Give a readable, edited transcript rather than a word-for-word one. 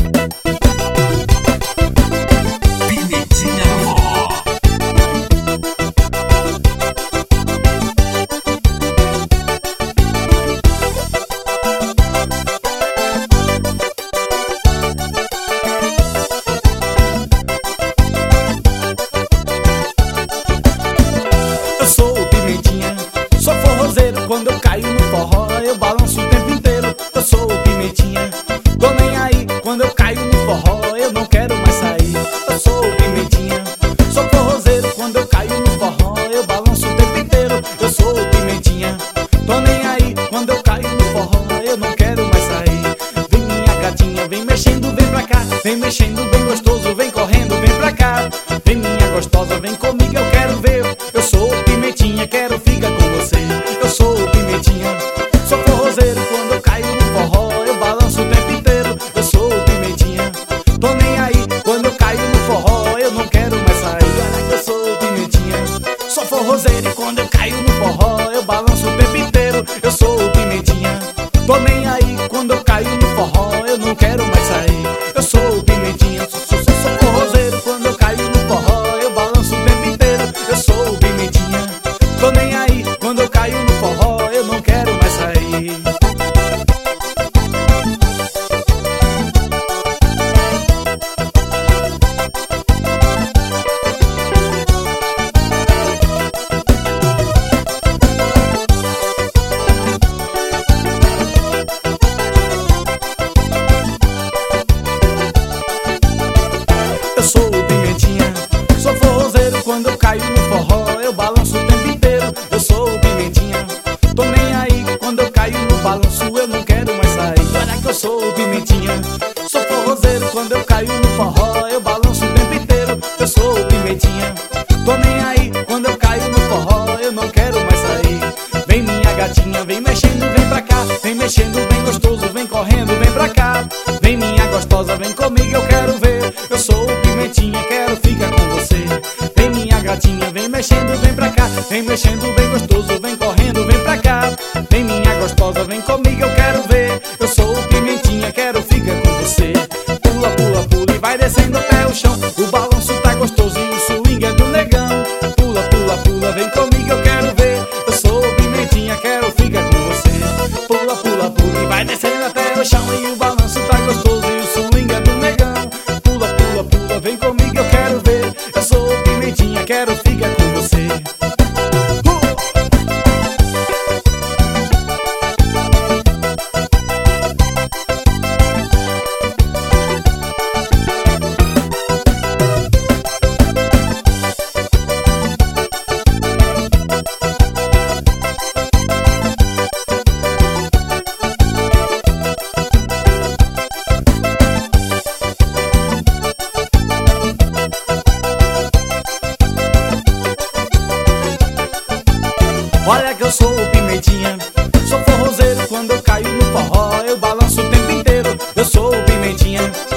Pimentinha no forró. Eu sou o Pimentinha, sou forrozeiro. Quando eu caio no forró, eu balanço o tempo inteiro. Eu sou o Pimentinha, tô nem aí. Quando eu caio no forró, eu não quero mais sair. Eu sou o Pimentinha, sou forrozeiro. Quando eu caio no forró, eu balanço o tempo inteiro. Eu sou o Pimentinha, tô nem aí. Quando eu caio no forró, eu não quero mais sair. Vem minha gatinha, vem mexendo, vem pra cá. Vem mexendo bem gostoso, vem correndo, vem pra cá. Vem minha gostosa, vem comigo, eu quero ver. Eu sou o Pimentinha, quero ficar com você. Eu sou o Pimentinha, sou forrozeiro. Quando eu caio no forró, eu balanço o tempo inteiro. Eu sou o Pimentinha, tô nem aí. Quando eu caio no forró, eu não quero mais sair. Olha que eu sou o Pimentinha, sou forrozeiro. E quando eu caio no forró, eu balanço o tempo inteiro. Eu sou o Pimentinha, tô nem aí. Quando eu caio no forró, eu não quero mais sair. Eu sou o Pimentinha, sou forrozeiro. Quando eu caio no forró, eu balanço o tempo inteiro. Eu sou o Pimentinha, tô nem aí. Quando eu caio no forró, eu não quero mais sair. Eu sou o Pimentinha, sou forrozeiro. Quando eu caio no forró, eu balanço o tempo inteiro. Eu sou o Pimentinha, tô nem aí. Quando eu caio no balanço, eu não quero mais sair. Olha que eu sou o Pimentinha, sou forrozeiro. Quando eu caio no forró, eu balanço o tempo inteiro. Eu sou o Pimentinha, tô nem aí. Quando eu caio no forró, eu não quero mais sair. Vem minha gatinha, vem mexendo, vem pra cá. Vem mexendo bem gostoso, vem correndo, vem pra cá. Vem minha gostosa, vem comigo, eu quero ver. Eu sou o Pimentinha, quero ficar com você. Vem minha gatinha, vem mexendo, vem pra cá. Vem mexendo bem gostoso, vem correndo, vem pra cá. Vem minha gostosa, vem comigo, eu quero ver. Eu sou o Pimentinha, quero ficar com você. Pula, pula, pula e vai descendo até o chão. O balanço tá gostoso e o swing é do negão. Pula, pula, pula, vem comigo, eu quero ver. Eu sou o Pimentinha, quero ficar com você. Pula, pula, pula e vai descendo até o chão. E o balanço tá gostoso e o swing é do negão. Pula, pula, pula, vem comigo, eu quero ver. Eu sou o Pimentinha, quero ficar com você. Olha que eu sou o Pimentinha, sou forrozeiro. Quando eu caio no forró, eu balanço o tempo inteiro. Eu sou o Pimentinha,